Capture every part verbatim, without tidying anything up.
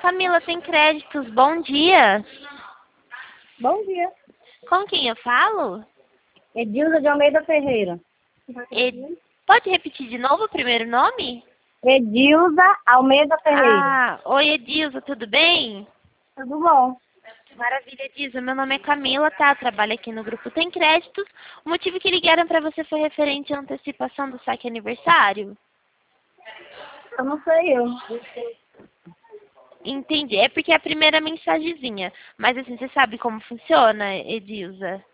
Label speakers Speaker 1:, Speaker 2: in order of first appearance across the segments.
Speaker 1: Camila, tem créditos. Bom dia.
Speaker 2: Bom dia.
Speaker 1: Com quem eu falo?
Speaker 2: Edilza de Almeida Ferreira.
Speaker 1: Ed... Pode repetir de novo o primeiro nome?
Speaker 2: Edilza Almeida Ferreira.
Speaker 1: Ah, oi Edilza, tudo bem?
Speaker 2: Tudo bom?
Speaker 1: Maravilha, Edilza. Meu nome é Camila, tá? Trabalho aqui no grupo Tem Créditos. O motivo que ligaram para você foi referente à antecipação do saque aniversário?
Speaker 2: Eu não sei eu.
Speaker 1: Entendi. É porque é a primeira mensagenzinha. Mas assim, você sabe como funciona, Edilza?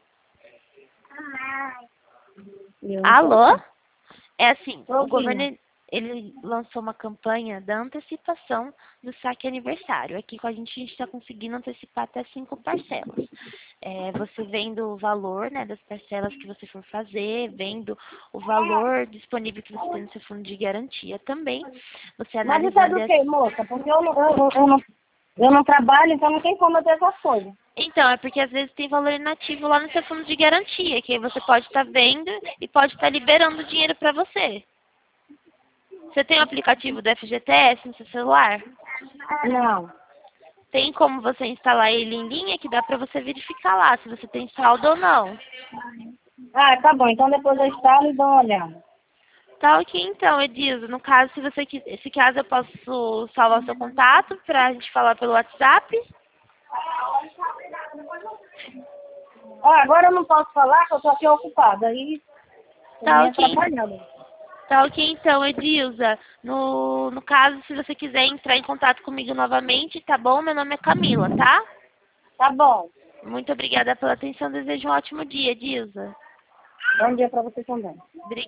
Speaker 2: Eu não
Speaker 1: Alô?
Speaker 2: sei.
Speaker 1: É assim,
Speaker 2: Tô
Speaker 1: o
Speaker 2: ouvindo.
Speaker 1: governo ele lançou uma campanha da antecipação do saque aniversário. Aqui com a gente a gente está conseguindo antecipar até cinco parcelas. É, você vendo o valor, né, das parcelas que você for fazer, vendo o valor disponível que você tem no seu fundo de garantia também, você
Speaker 2: Mas isso é
Speaker 1: analisando
Speaker 2: do
Speaker 1: as...
Speaker 2: que, moça? Porque eu não, eu, eu, eu não, eu não trabalho, então não tem como eu ter essas coisas.
Speaker 1: Então, é porque às vezes tem valor inativo lá no seu fundo de garantia, que aí você pode estar vendo e pode estar liberando dinheiro para você. Você tem o aplicativo do F G T S no seu celular?
Speaker 2: Não.
Speaker 1: Tem como você instalar ele em linha que dá pra você verificar lá se você tem saldo ou não.
Speaker 2: Ah, tá bom. Então depois eu instalo e dou uma olhada.
Speaker 1: Tá ok então, Edilza. No caso, se você quiser, se caso eu posso salvar o seu contato pra gente falar pelo WhatsApp.
Speaker 2: Ó, agora eu não posso falar que eu tô aqui ocupada. Aí tô
Speaker 1: Tá
Speaker 2: me
Speaker 1: ok.
Speaker 2: atrapalhando.
Speaker 1: Tá ok então, Edilza. No, no caso, se você quiser entrar em contato comigo novamente, tá bom? Meu nome é Camila, tá?
Speaker 2: Tá bom.
Speaker 1: Muito obrigada pela atenção. Desejo um ótimo dia, Edilza.
Speaker 2: Bom dia pra você também.
Speaker 1: Obrigada.